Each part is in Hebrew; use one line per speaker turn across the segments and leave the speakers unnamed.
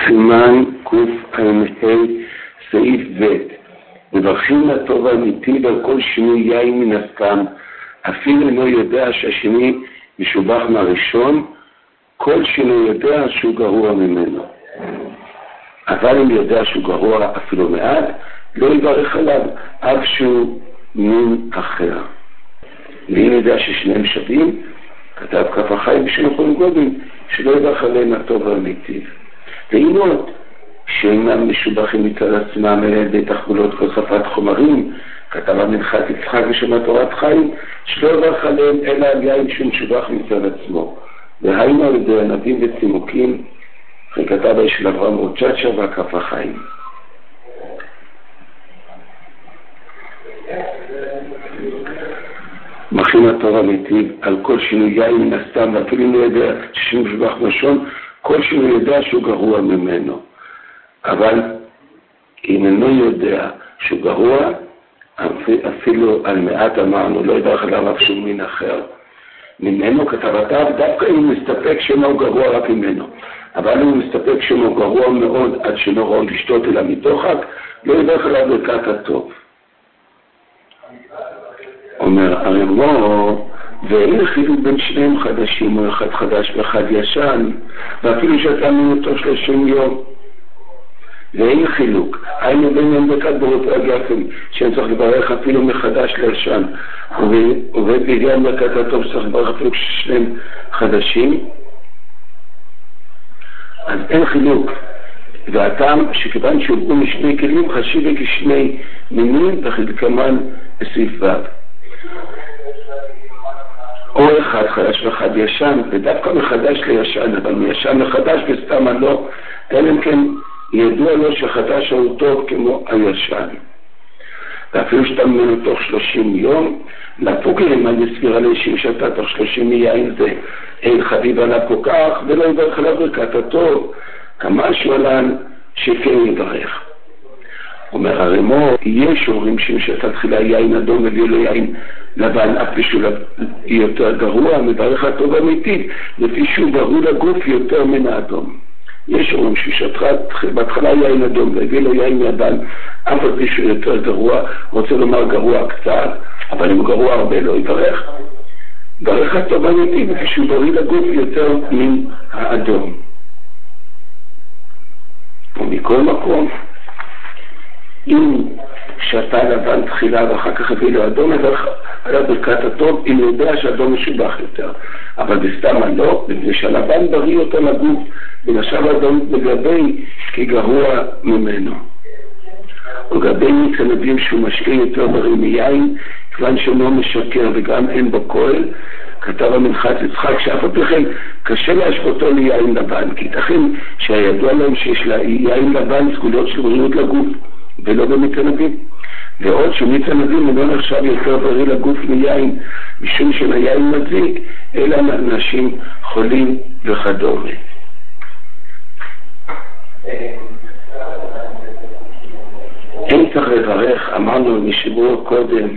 סימן קע"ה סעיף ב' מברכים לטוב האמיתי ועל כל שינוי יין מן הסתם, אפילו אינו יודע שהשני משובח מהראשון, כל שינוי יודע שהוא גרוע ממנו. אבל אם יודע שהוא גרוע אפילו מעט, לא יברך עליו אף שהוא מין אחר. ואם יודע ששניהם שווים, כתב כף החיים בשביל יכולים גודל, שלא יברך עליהם הטוב האמיתי. ואם עוד, שאינם משובחים מצד עצמם על ידי תחבולות והוספת חומרים, כתב המנחת יצחק בשם תורת חיים, שלא יברך עליהם אלא על יין שהוא משובח מצד עצמו. והיינו על ידי ענבים וצימוקים, אחרי כתב של אברהם רוצ'צ'ה והכף החיים. מכין הטוב האמיתי על כל שינוי יין מן הסתם, ואפילו אם לא יודע ששינוי משובח ראשון, כל שינוי יודע שהוא גרוע ממנו. אבל אם אינו יודע שהוא גרוע, אפילו על מעט אמרנו, לא ידרך עליו אף שהוא מין אחר. ממנו כתבתיו, דווקא אם הוא מסתפק שאינו גרוע רק ממנו. אבל אם הוא מסתפק שאינו גרוע מאוד עד שאינו ראוי לשתות אלא מתוכק, לא ידרך עליו ברכת הטוב. אומר הרמ"א, ואין חילוק בין שניהם חדשים, או אחד חדש ואחד ישן, ואפילו שאתה מנותו 30 יום. ואין חילוק, היינו ביניהם ברכת בורא פרגפים, שאני צריך לברך אפילו מחדש לישן, ובעניין ברכת הטוב שצריך לברך אפילו כששניהם חדשים. אז אין חילוק. והטעם שכיוון שהובאו משני כלים חשיבה כשני מינים וחלקמן בסעיף ו'. או אחד חדש ואחד ישן, ודווקא מחדש לישן, אבל מישן לחדש וסתם לא, אלא אם כן ידוע לו שחדש הוא טוב כמו הישן. ואפילו שאתה ממנו תוך 30 יום, לפוגרים על סבירה לאישים שאתה תוך 30 מיין זה, אין חביב עליו כל כך, ולא יברך עליו ברכת הטוב, כמה שואלן שכן יברך. אומר הרמ"א, יש אומרים שאתה תחילה יין אדום וביאו לו יין לבן, אף שהוא יותר גרוע, מברך הטוב אמיתי, לפי שהוא ברור לגוף יותר מן האדום. יש אומרים שבהתחלה יין אדום והביא לו יין לבן, אף שהוא יותר גרוע, רוצה לומר גרוע קצת, אבל אם גרוע הרבה לא יברך. ברך הטוב אמיתי, לפי שהוא ברור לגוף יותר מן האדום. ומכל מקום, אם שתה לבן תחילה ואחר כך הביא לו אדום, עליו ברכת הטוב, אם יודע שאדום משובח יותר. אבל בסתם לא, בגלל שהלבן בריא יותר לגוף, ונשב אדום לגבי כגרוע ממנו. ולגבי מצנבים שהוא משקה יותר בריא מיין, כיוון שאינו משקר וגם אין בו כהל, כתב המנחת יצחק שאף על פי כן קשה להשוותו ליין לבן, כי ייתכן שהידוע להם שיש ליין לבן סגולות של בריאות לגוף, ולא במצנבים. ועוד שמצנבים אינו נחשב יותר בריא לגוף מיין, משום שהיין מזיק, אלא אנשים חולים וכדומה. אין צריך לברך, אמרנו משבוע קודם,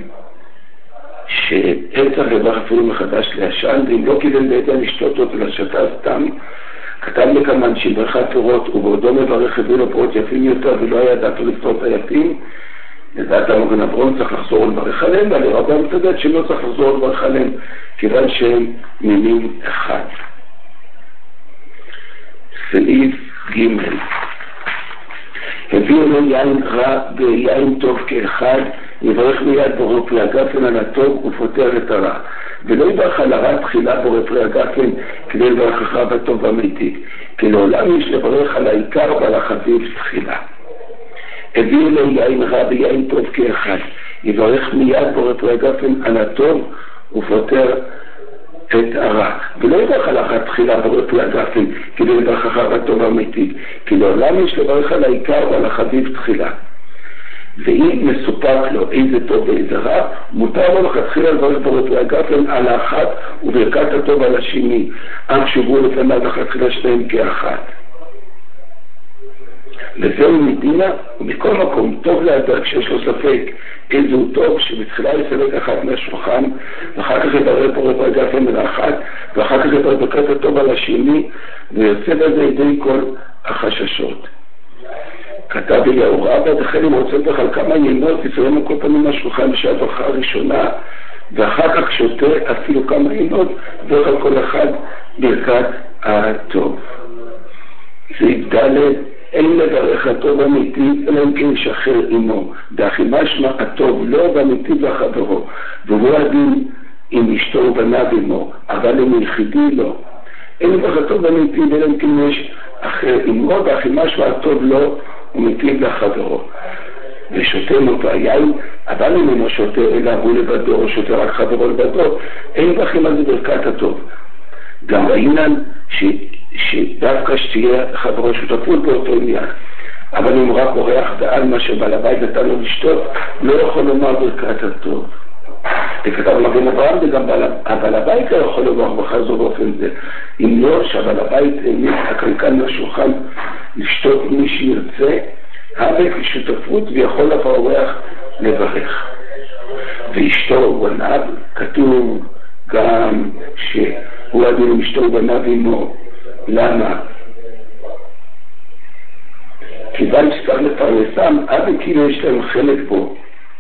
שאין צריך לברך אפילו מחדש לישן, ואם לא קיבל בידע לשתות אותו לשתה סתם, כתב לכמן שברכת פירות ובעודו מברך הביא לו פירות יפים יותר ולא היה דעתו לפתור את היפים, לדעת המוגן אברון צריך לחזור ולברך עליהם, אבל הרבה מצדד שלא צריך לחזור ולברך עליהם, כיוון שהם מינים אחד. סעיף ג' הביאו לו יין רע ויין טוב כאחד, יברך מיד בורא פרי הגפן על הטוב ופותר את הרע. ולא יברך על הרע תחילה בורא פרי הגפן כדי לברך אחריו הטוב אמיתי, כי לעולם יש לברך על העיקר ועל החביב תחילה. הביאו לו יין רע ויין טוב כאחד, יברך מיד בורא פרי הגפן על הטוב ופותר את הרע. ולא יברך על אחת תחילה בורא פרי הגפן כדי לברך אחריו הטוב אמיתי, כי לעולם יש לברך על העיקר ועל החביב תחילה. ואם מסופק לו איזה טוב ואיזה רע, מותר לו לכתחילה לברך בורא פרי הגפן על האחת וברכת הטוב על השני, אף שבו לפניו לכתחילה שניהם כאחת. וזהו מדינה, ומכל מקום טוב לאדם כשיש לו ספק איזהו טוב, שבתחילה יסלק אחת מהשולחן, ואחר כך יברך בורא פרי הגפן על האחת, ואחר כך יברך ברכת הטוב על השני, ויוצא בזה ידי כל החששות. כתב אליהו רבא, וכן אם רוצה לך על כמה יינות, תצרנו כל פעמים מהשולחן בשעה הברכה הראשונה, ואחר כך שותה אפילו כמה יינות, ועל כל אחד ברכת הטוב. סעיף ד' אין לברך הטוב אמיתי, אלא אם כן ישחרר עמו. דאחי משמע הטוב לא ואמיתי לחברו, והוא הדין עם אשתו ובניו עמו, אבל אם יחידי לא. אין לברך הטוב אמיתי, אלא אם כן יש אחר עמו, דאחי משמע הטוב לא ומיטיב לחברו. ושותה מותו היין, אבל אם אינו שותה אלא הוא לבדו, או שותה רק חברו לבדו, אין בכם על זה ברכת הטוב. גם העניין שדווקא שתהיה חברו שותפות באותו עניין. אבל אם רק אורח דעל מה שבעל הבית נתן לו לשתות, לא יכול לומר ברכת הטוב. וכתב מגן אברהם, וגם בעל הבית לא יכול לומר בחזור באופן זה. אם לא, שבעל הבית העמיד הקנקן לשולחן לשתות מי שירצה, הבית לשותפות ויכול אף האורח לברך. ואשתו ובניו, כתוב גם שהוא הדין עם אשתו ובניו עמו. למה? כיוון שצריך לפרנסם, אבל כאילו יש להם חלק בו.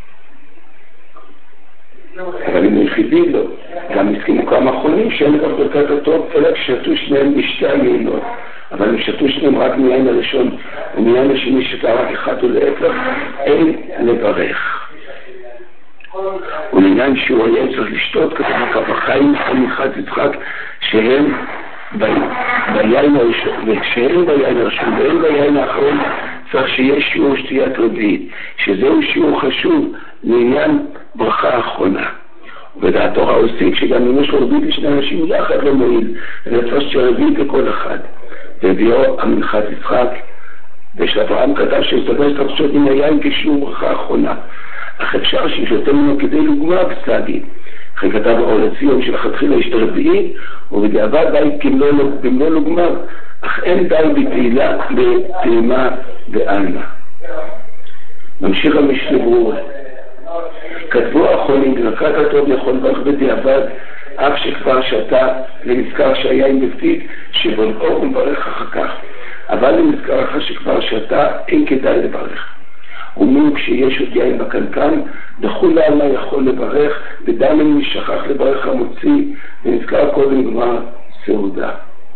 אבל אם יחידי לא, גם הסכימו כמה אחרונים שאין לך ברכת הטוב, אלא ששתו שניהם בשתי היינות. אבל אם שתו שניהם רק מיין הראשון ומיין השני שתה רק אחד או להפך, אין לברך. ולעניין שהוא היה צריך לשתות, כתוב בחיים חניכת יצחק, שהם ביין הראשון, וכשהם ביין הראשון ואין ביין האחרון, צריך שיהיה שיעור שתיית רביעית, שזהו שיעור חשוב לעניין ברכה האחרונה. ודעת תורה עושים שגם אם יש לו רביעית לשני אנשים יחד לא מועיל, אלא צריך רביעית לכל אחד. והביאו המנחת יצחק, ושל אברהם כתב שיסתבר שתפשוט עם היין כשיעור ברכה האחרונה. אך אפשר שישותה ממנו כדי לגמר בסלגים. אחרי כתב אור לציון שלכתחילה יש רביעית, ובדיעבד די כמלוא לגמר, אך אין די בטעימה ועלמה. ממשיך המשנה ברורה. כתבו האחרונים, ברכת הטוב יכול לברך בדיעבד, אף שכבר שתה ונזכר שהיין בפתית, שבולעו ומברך אחר כך. אבל אם נזכר אחר שכבר שתה, אין כדאי לברך. ומין כשיש עוד יין בקנקן, דחולה על מה יכול לברך, ודם אם נשכח לברך המוציא, ונזכר קודם גמר סעודה.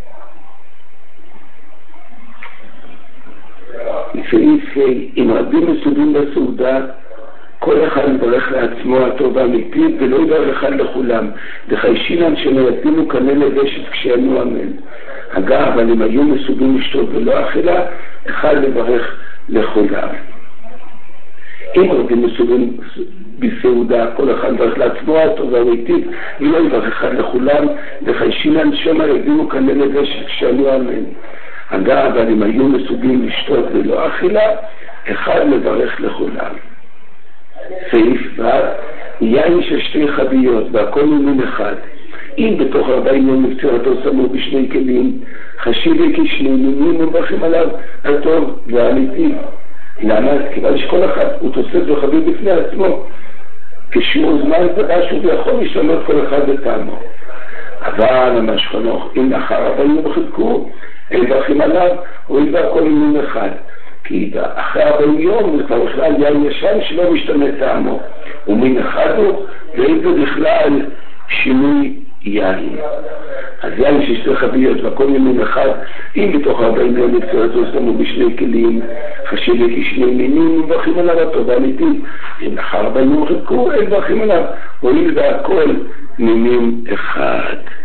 סעיף אם רבים מסודים בסעודה, כל אחד מברך לעצמו הטוב האמיתי, ולא יברך אחד לכולם. וחיישינן שמייתינו כנה לבשת כשענו אמן. אגב, אבל אם היו מסודים לשתות ולא אכילה, אחד לברך לכולם. אם רבים מסודים בסעודה, כל אחד מברך לעצמו הטוב האמיתי, ולא יברך אחד לכולם. וחיישינן שמייתינו כנה לבשת כשענו אמן. אגב, אבל אם היו מסודים לשתות ולא אכילה, אחד לברך לכולם. סעיף ו' יין של שתי חביות והכל ממין אחד. אם בתוך 40 יום מפצירתו שמו בשני כלים, חשיבי כי שני מינים ומברכים עליו הטוב והאמיתי. למה? כיוון שכל אחד הוא תוסף וחביב בפני עצמו. כשיעור זמן ודע שהוא יכול לשנות כל אחד בטעמו. אבל ממש חנוך, אם לאחר 40 יום חלקו, הם מברכים עליו, הוא ידע כל ממין אחד. כי אחרי 40 יום זה כבר בכלל יין ישן שלא משתנה טעמו. ומין אחד הוא, ואין זה בכלל שינוי יין. אז יין של שתי חביות והכל ממין אחד, אם בתוך 40 יום נקצרתו שמו בשני כלים, חשיבי כי שני מינים מברכים עליו הטוב האמיתי. אם לאחר 40 יום חלקו, הם מברכים עליו, הואיל והכל מינים אחד.